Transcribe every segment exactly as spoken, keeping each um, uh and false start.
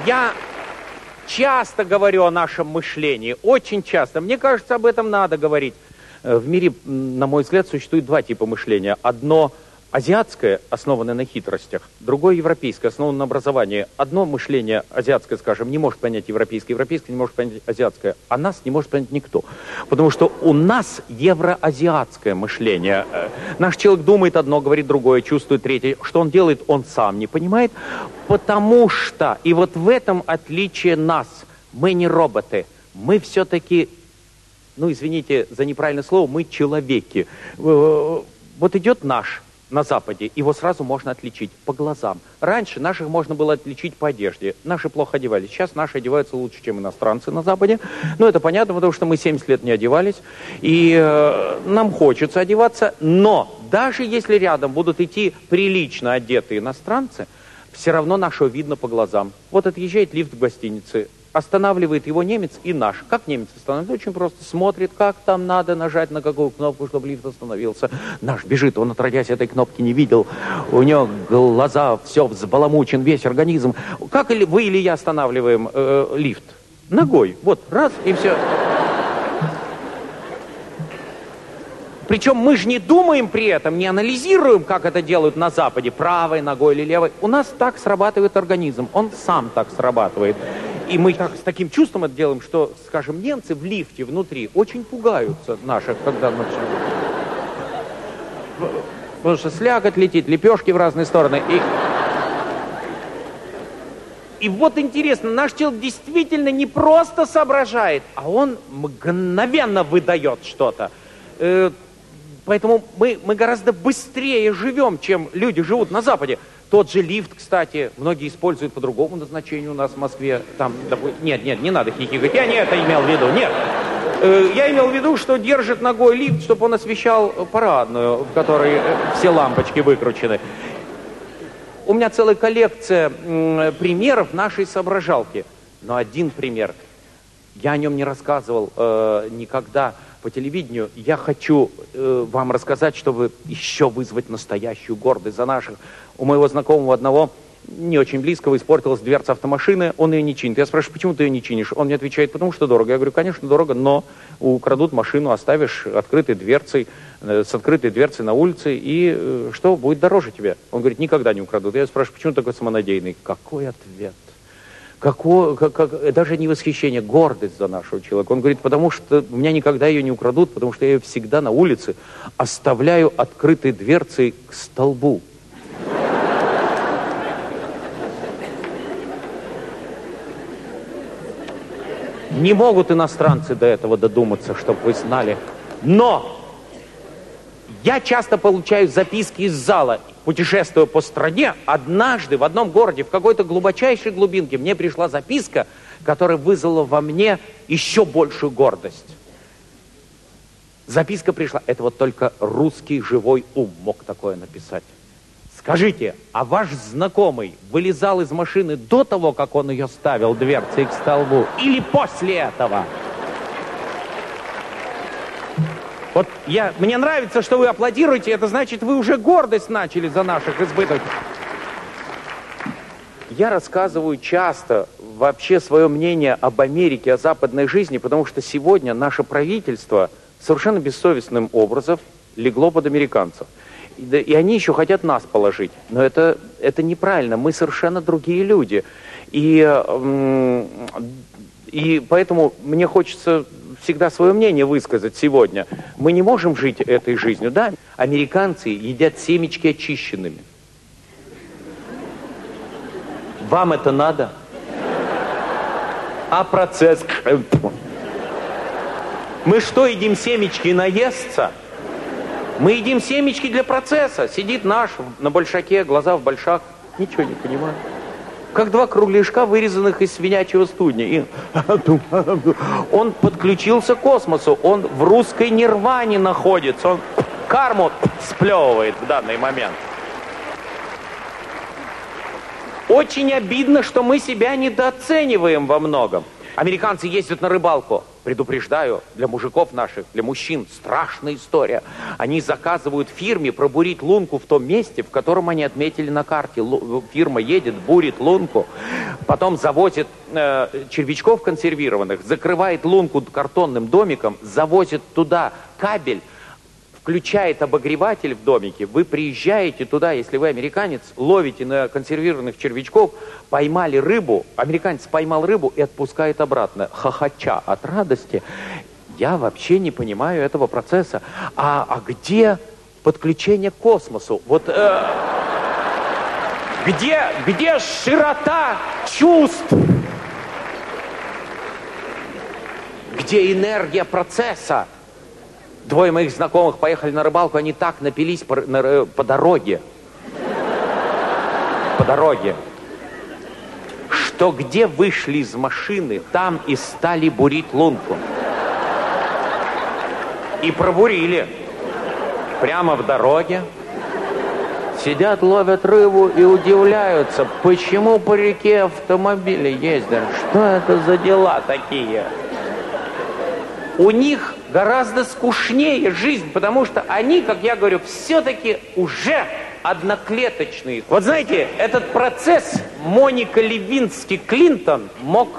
Я часто говорю о нашем мышлении, очень часто. Мне кажется, об этом надо говорить. В мире, на мой взгляд, существует два типа мышления. Одно азиатское, основанное на хитростях, другое европейское, основанное на образовании. Одно мышление азиатское, скажем, не может понять европейское, европейское не может понять азиатское, а нас не может понять никто. Потому что у нас евроазиатское мышление. Наш человек думает одно, говорит другое, чувствует третье. Что он делает, он сам не понимает. Потому что, и вот в этом отличие нас, мы не роботы, мы все-таки, ну извините за неправильное слово, мы человеки. Вот идет наш на Западе, его сразу можно отличить по глазам. Раньше наших можно было отличить по одежде. Наши плохо одевались. Сейчас наши одеваются лучше, чем иностранцы на Западе. Но это понятно, потому что мы семьдесят лет не одевались. И э, нам хочется одеваться. Но даже если рядом будут идти прилично одетые иностранцы, все равно нашего видно по глазам. Вот отъезжает лифт в гостинице. Останавливает его немец и наш. Как немец останавливает? Очень просто. Смотрит, как там надо нажать, на какую кнопку, чтобы лифт остановился. Наш бежит, он отродясь этой кнопки не видел. У него глаза, все взбаламучен, весь организм. Как вы или я останавливаем э, лифт? Ногой. Вот, раз, и все. Причем мы же не думаем при этом, не анализируем, как это делают на Западе, правой ногой или левой. У нас так срабатывает организм, он сам так срабатывает. И мы так, с таким чувством это делаем, что, скажем, немцы в лифте внутри очень пугаются наших, когда начинают. Потому что слякоть летит, лепешки в разные стороны. И... И вот интересно, наш человек действительно не просто соображает, а он мгновенно выдает что-то. Поэтому мы, мы гораздо быстрее живем, чем люди живут на Западе. Тот же лифт, кстати, многие используют по другому назначению у нас в Москве. Там, нет, нет, не надо хихикать. Я не это имел в виду, нет. Я имел в виду, что держит ногой лифт, чтобы он освещал парадную, в которой все лампочки выкручены. У меня целая коллекция примеров нашей соображалки. Но один пример. Я о нем не рассказывал э, никогда по телевидению. Я хочу э, вам рассказать, чтобы еще вызвать настоящую гордость за наших. У моего знакомого одного, не очень близкого, испортилась дверца автомашины, он ее не чинит. Я спрашиваю, почему ты ее не чинишь? Он мне отвечает, потому что дорого. Я говорю, конечно, дорого, но украдут машину, оставишь открытой дверцей, э, с открытой дверцей на улице, и э, что будет дороже тебе? Он говорит, никогда не украдут. Я спрашиваю, почему такой самонадеянный? Какой ответ? Какое, как, как, даже не восхищение, гордость за нашего человека. Он говорит, потому что у меня никогда ее не украдут, потому что я ее всегда на улице оставляю открытой дверцей к столбу. Не могут иностранцы до этого додуматься, чтобы вы знали. Но я часто получаю записки из зала, путешествуя по стране. Однажды в одном городе, в какой-то глубочайшей глубинке, мне пришла записка, которая вызвала во мне еще большую гордость. Записка пришла. Это вот только русский живой ум мог такое написать. Скажите, а ваш знакомый вылезал из машины до того, как он ее ставил дверцей к столбу, или после этого? Вот я, мне нравится, что вы аплодируете, это значит, вы уже гордость начали за наших избыток. Я рассказываю часто вообще свое мнение об Америке, о западной жизни, потому что сегодня наше правительство совершенно бессовестным образом легло под американцев. И, и они еще хотят нас положить. Но это, это неправильно, мы совершенно другие люди. И, и поэтому мне хочется всегда свое мнение высказать сегодня. Мы не можем жить этой жизнью. Да, американцы едят семечки очищенными. Вам это надо? А процесс... Мы что, едим семечки наесться? Мы едим семечки для процесса. Сидит наш на большаке, глаза в большак. Ничего не понимает. Как два кругляшка, вырезанных из свинячьего студня. И... Он подключился к космосу. Он в русской нирване находится. Он карму сплевывает в данный момент. Очень обидно, что мы себя недооцениваем во многом. Американцы ездят на рыбалку. Предупреждаю, для мужиков наших, для мужчин страшная история. Они заказывают фирме пробурить лунку в том месте, в котором они отметили на карте. Лу- фирма едет, бурит лунку, потом завозит э, червячков консервированных, закрывает лунку картонным домиком, завозит туда кабель, включает обогреватель в домике, вы приезжаете туда, если вы американец, ловите на консервированных червячков, поймали рыбу, американец поймал рыбу и отпускает обратно, хохоча от радости. Я вообще не понимаю этого процесса. А, а где подключение к космосу? Вот э, где, где широта чувств? Где энергия процесса? Двое моих знакомых поехали на рыбалку, они так напились по, на, по дороге. По дороге. Что где вышли из машины, там и стали бурить лунку. И пробурили. Прямо в дороге. Сидят, ловят рыбу и удивляются, почему по реке автомобили ездят. Что это за дела такие? У них гораздо скучнее жизнь, потому что они, как я говорю, все-таки уже одноклеточные. Вот знаете, этот процесс Моника Левински-Клинтон мог,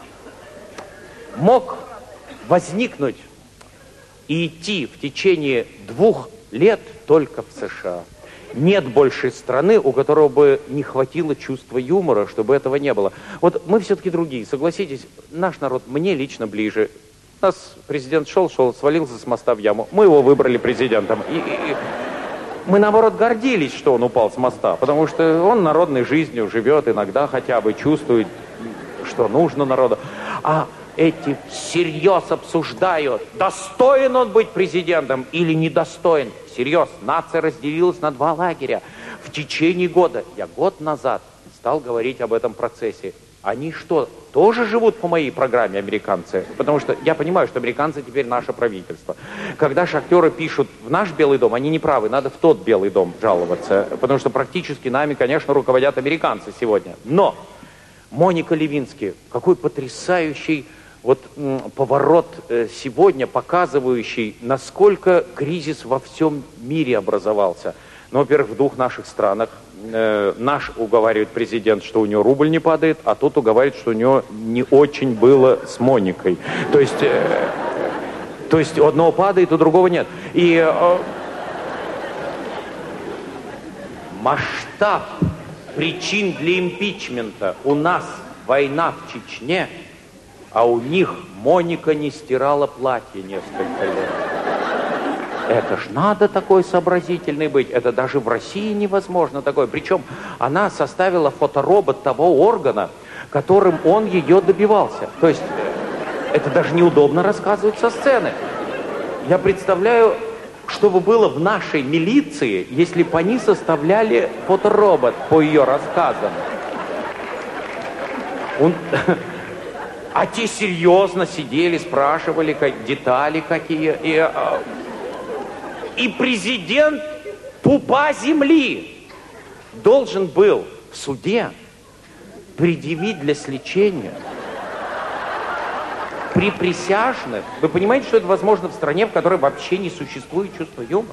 мог возникнуть и идти в течение двух лет только в США. Нет больше страны, у которой бы не хватило чувства юмора, чтобы этого не было. Вот мы все-таки другие, согласитесь, наш народ мне лично ближе. У нас президент шел, шел, свалился с моста в яму. Мы его выбрали президентом. И, и, и мы, наоборот, гордились, что он упал с моста, потому что он народной жизнью живет, иногда хотя бы чувствует, что нужно народу. А эти всерьез обсуждают, достоин он быть президентом или недостоин. Всерьез, нация разделилась на два лагеря. В течение года, я год назад стал говорить об этом процессе. Они что, тоже живут по моей программе, американцы? Потому что я понимаю, что американцы теперь наше правительство. Когда шахтеры пишут в наш Белый дом, они не правы, надо в тот Белый дом жаловаться. Потому что практически нами, конечно, руководят американцы сегодня. Но Моника Левински, какой потрясающий вот м, поворот э, сегодня, показывающий, насколько кризис во всем мире образовался. Ну, во-первых, в двух наших странах. Э, наш уговаривает президент, что у него рубль не падает, а тот уговаривает, что у него не очень было с Моникой. То есть, э, то есть у одного падает, у другого нет. И э, масштаб причин для импичмента. У нас война в Чечне, а у них Моника не стирала платье несколько лет. Это ж надо такой сообразительный быть. Это даже в России невозможно такое. Причем она составила фоторобот того органа, которым он ее добивался. То есть это даже неудобно рассказывать со сцены. Я представляю, что бы было в нашей милиции, если бы они составляли фоторобот по ее рассказам. Он... А те серьезно сидели, спрашивали, как детали какие. И... И президент пупа земли должен был в суде предъявить для сличения при присяжных. Вы понимаете, что это возможно в стране, в которой вообще не существует чувства юмора?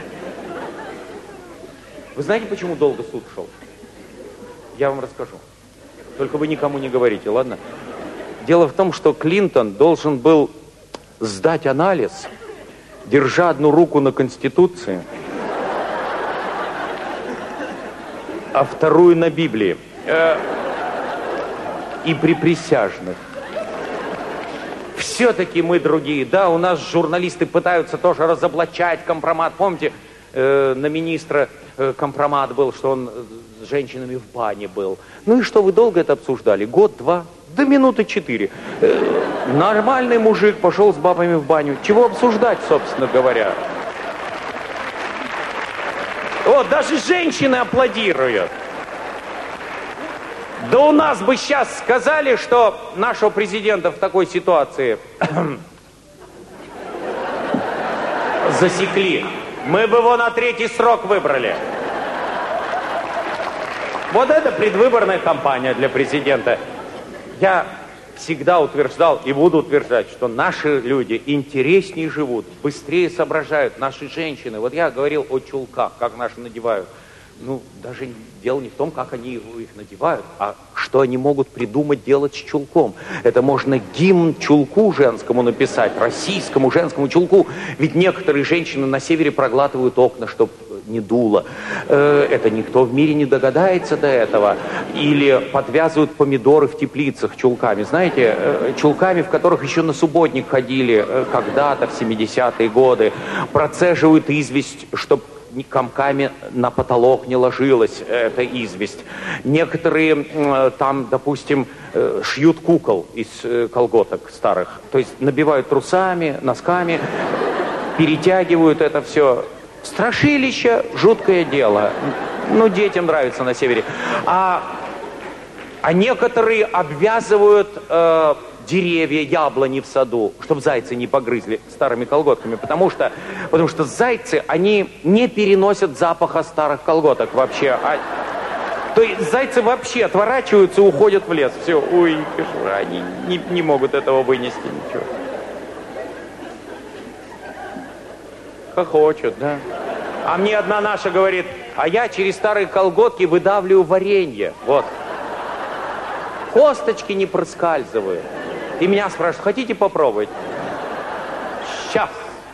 Вы знаете, почему долго суд шел? Я вам расскажу. Только вы никому не говорите, ладно? Дело в том, что Клинтон должен был сдать анализ, держа одну руку на Конституции, а вторую на Библии. И при присяжных. Все-таки мы другие. Да, у нас журналисты пытаются тоже разоблачать компромат. Помните, э, на министра э, компромат был, что он с женщинами в бане был. Ну и что, вы долго это обсуждали? Год, два? До минуты четыре. Э, нормальный мужик пошел с бабами в баню. Чего обсуждать, собственно говоря? Вот, даже женщины аплодируют. Да у нас бы сейчас сказали, что нашего президента в такой ситуации засекли. Мы бы его на третий срок выбрали. Вот это предвыборная кампания для президента. Я всегда утверждал и буду утверждать, что наши люди интереснее живут, быстрее соображают, наши женщины. Вот я говорил о чулках, как наши надевают. Ну, даже дело не в том, как они их надевают, а что они могут придумать делать с чулком. Это можно гимн чулку женскому написать, российскому женскому чулку. Ведь некоторые женщины на севере проглатывают окна, чтобы не дуло. Это никто в мире не догадается до этого. Или подвязывают помидоры в теплицах чулками. Знаете, чулками, в которых еще на субботник ходили когда-то, в семидесятые годы. Процеживают известь, чтобы комками на потолок не ложилась эта известь. Некоторые э, там, допустим, э, шьют кукол из э, колготок старых. То есть набивают трусами, носками, перетягивают это все. Страшилище, жуткое дело. Ну, детям нравится на севере. А, а некоторые обвязывают э, деревья, яблони в саду, чтобы зайцы не погрызли старыми колготками. Потому что, потому что зайцы, они не переносят запаха старых колготок вообще. А, то есть зайцы вообще отворачиваются и уходят в лес. Все, ой, они не, не могут этого вынести ничего. Хохочут, да. А мне одна наша говорит, а я через старые колготки выдавливаю варенье. Вот. Косточки не проскальзывают. И меня спрашивают, хотите попробовать? Сейчас.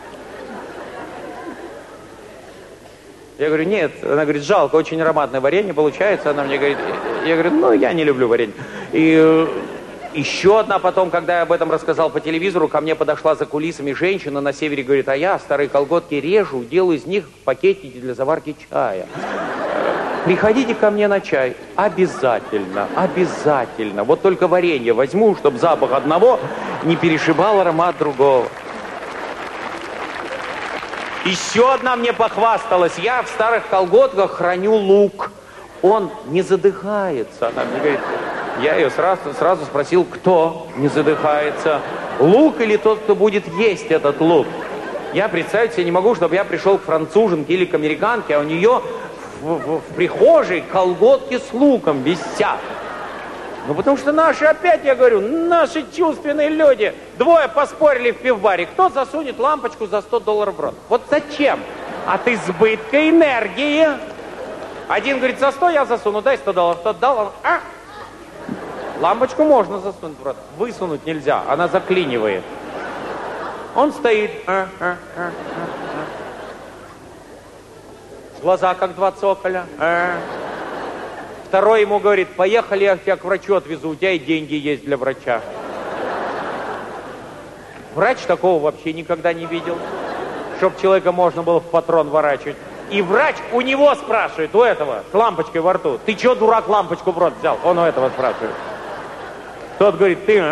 Я говорю, нет. Она говорит, жалко, очень ароматное варенье получается. Она мне говорит, я говорю, ну, я не люблю варенье. И еще одна потом, когда я об этом рассказал по телевизору, ко мне подошла за кулисами женщина на севере, говорит, а я старые колготки режу, делаю из них пакетики для заварки чая. Приходите ко мне на чай. Обязательно, обязательно. Вот только варенье возьму, чтобы запах одного не перешибал аромат другого. Еще одна мне похвасталась. Я в старых колготках храню лук. Он не задыхается. Она мне говорит, я ее сразу, сразу спросил, кто не задыхается. Лук или тот, кто будет есть этот лук? Я представить себе не могу, чтобы я пришел к француженке или к американке, а у нее в, в, в прихожей колготки с луком висят. Ну, потому что наши, опять я говорю, наши чувственные люди. Двое поспорили в пивбаре. Кто засунет лампочку за сто долларов в рот? Вот зачем? От избытка энергии. Один говорит, за сто я засуну, дай сто долларов. Тот дал, он, а? Лампочку можно засунуть в рот. Высунуть нельзя, она заклинивает. Он стоит. А, а, а, а, а. Глаза как два цоколя. А. Второй ему говорит, поехали, я тебя к врачу отвезу, у тебя и деньги есть для врача. Врач такого вообще никогда не видел, чтоб человека можно было в патрон ворачивать. И врач у него спрашивает, у этого, с лампочкой во рту, ты чё, дурак, лампочку в рот взял? Он у этого спрашивает. Тот говорит, ты...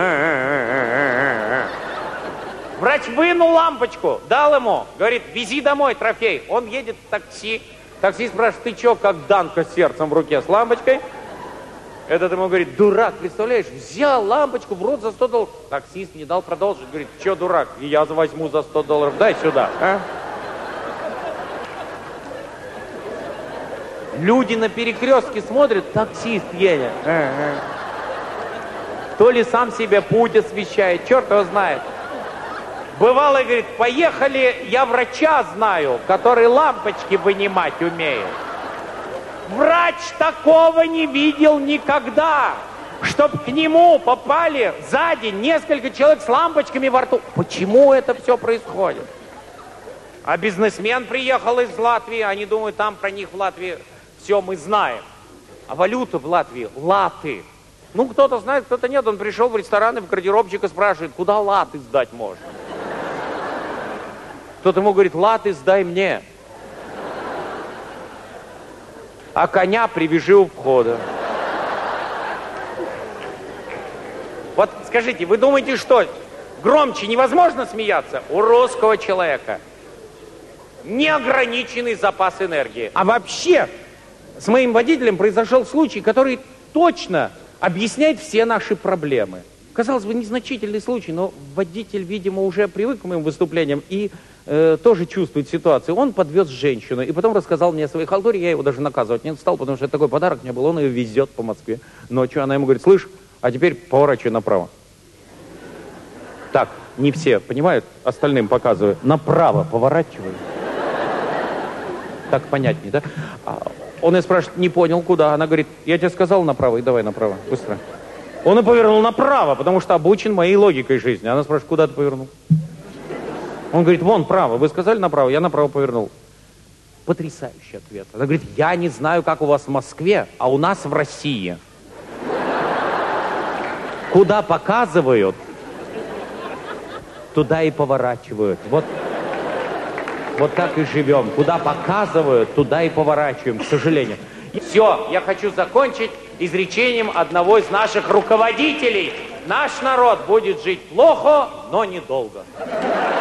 Врач вынул лампочку, дал ему, говорит, вези домой трофей. Он едет в такси. Таксист спрашивает, ты чё, как Данка с сердцем в руке, с лампочкой? Этот ему говорит, дурак, представляешь, взял лампочку в рот за сто долларов. Таксист не дал продолжить, говорит, чё, дурак, я возьму за сто долларов, дай сюда, а? Люди на перекрестке смотрят, таксист едет. А-а. То ли сам себе путь освещает, черт его знает. Бывало, говорит, поехали, я врача знаю, который лампочки вынимать умеет. Врач такого не видел никогда, чтоб к нему попали сзади несколько человек с лампочками во рту. Почему это все происходит? А бизнесмен приехал из Латвии, они думают, там про них в Латвии все мы знаем. А валюта в Латвии – латы. Ну, кто-то знает, кто-то нет. Он пришел в ресторан и в гардеробщика спрашивает, куда латы сдать можно? Кто-то ему говорит, латы сдай мне. А коня привяжи у входа. Вот скажите, вы думаете, что громче невозможно смеяться? У русского человека неограниченный запас энергии. А вообще, с моим водителем произошел случай, который точно объясняет все наши проблемы. Казалось бы, незначительный случай, но водитель, видимо, уже привык к моим выступлениям и э, тоже чувствует ситуацию. Он подвез женщину и потом рассказал мне о своей халтуре. Я его даже наказывать не стал, потому что это такой подарок мне был. Он ее везет по Москве ночью. Она ему говорит, слышь, а теперь поворачивай направо. Так, не все понимают, остальным показываю. Направо поворачиваю. Так понятнее, да? Он и спрашивает, не понял, куда. Она говорит, я тебе сказал направо, и давай направо, быстро. Он и повернул направо, потому что обучен моей логикой жизни. Она спрашивает, куда ты повернул? Он говорит, вон, право. Вы сказали направо, я направо повернул. Потрясающий ответ. Она говорит, я не знаю, как у вас в Москве, а у нас в России. Куда показывают, туда и поворачивают. Вот, вот так и живем. Куда показывают, туда и поворачиваем, к сожалению. Все, я хочу закончить изречением одного из наших руководителей. Наш народ будет жить плохо, но недолго.